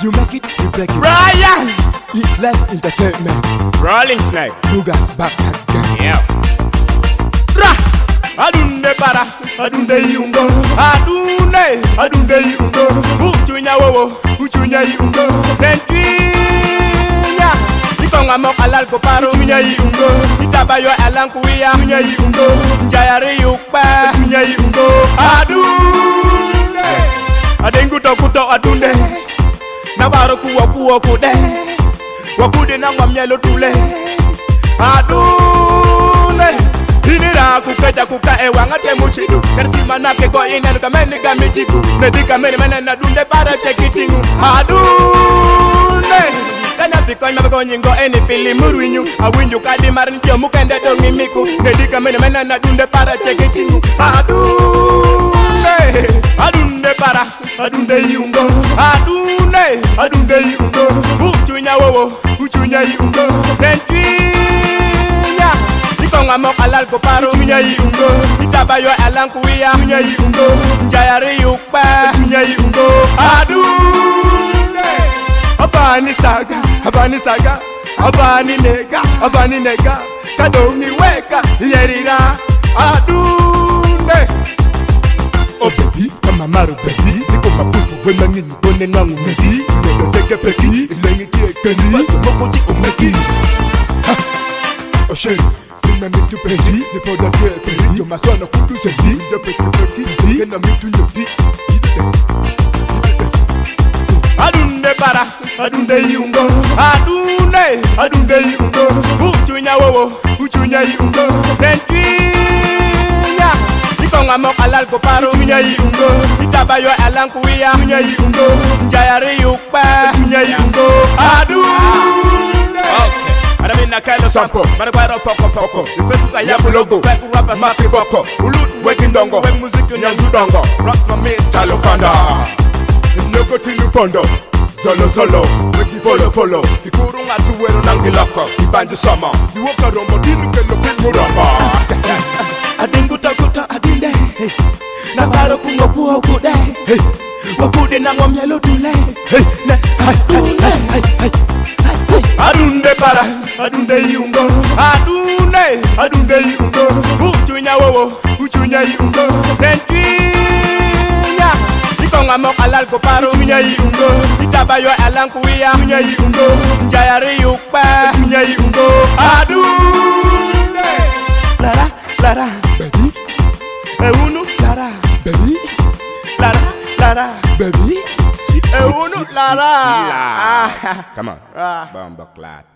You make it, you break it. Brian! Let's entertainment. Rolling Snake. Lugas back again. Yeah. Ra! Adunde para, adunde yungo. Adunde yungo. Uchunya wowo, uchunya yungo. Nentwinya. Ikonga mok alal ko paro. Uchunya yungo. Itabayo alankuya. Uchunya yungo. Njayari yukpa. Uchunya yungo. Adunde. Adenguto kuto adunde. Nabaro kuwa kude. Wakude nangwa mnyelo tule. Adunde. Inira kukaja kuka ewanga temuchidu. Karsima nake go inelu kameni gamijiku. Nedika meni menena dunde para chekitingu. Adunde. Kana pikoi mabego nyingo eni pili muruinyu. Awinju kadi marin pio mukende dongi miku. Nedika meni menena dunde para chekitingu. Adunde. Adunde para, adunde yungo. Adunde yungo. Uchunya wowo, uchunya yungo. Nentwinya. Ikonga mok alal ko paro. Uchunya yungo. Itabayo alankuya. Uchunya yungo. Njayari yukpa. Uchunya yungo. Adunde. Abani saga, abani saga. Abani nega. Kadongi weka, yerira. Adunde. Oh baby, kama maru baby. Niko mapufu wema ngini kone nangu megi. Nendo teke peki, ilengi kie kendi. Baso moko di omegi. Ha, oh sheri, ina mitu peki. Nipo da kie peki, yo maswana kutu seki. Nja peki peki, kena mitu nyoki. Adunde para, adunde yungo. Adunde yungo. Uchunya wowo, uchunya yungo. Nentwinya. Ikonga mok alal ko paro. Uchunya yungo. Itabayo alankuya. Uchunya yungo. Njayari yukpa. Uchunya yungo. Adunde. Okay. Adamina kelo sampo. Marakwaro poko. Ifetuka yabu logo. Fetu rapa maki boko. Ulut weki ndongo. We muziki nyangu dongo. Rock my mate chalo kanda. Nyoko tinu pondo. Solo. Weki follow. Ikurunga tuwero nangiloko. Ibanji sama. Iwoka rombo dinu kelo pingu rombo. Adinguta adinde. Nabaro kungo kude. Wakude nangwa mnyelo tule. Adunde para, adunde yungo. Adunde yungo. Uchunya wowo, uchunya yungo. Nentwinya. Ikonga mok alal ko paro. Uchunya yungo. Itabayo alankuya. Uchunya yungo. Njayari yukpa. Uchunya yungo. Adunde. Lara, baby. Eunu, Lara, baby. Lara, baby. Eunu, Lara. Come on, bomba clat.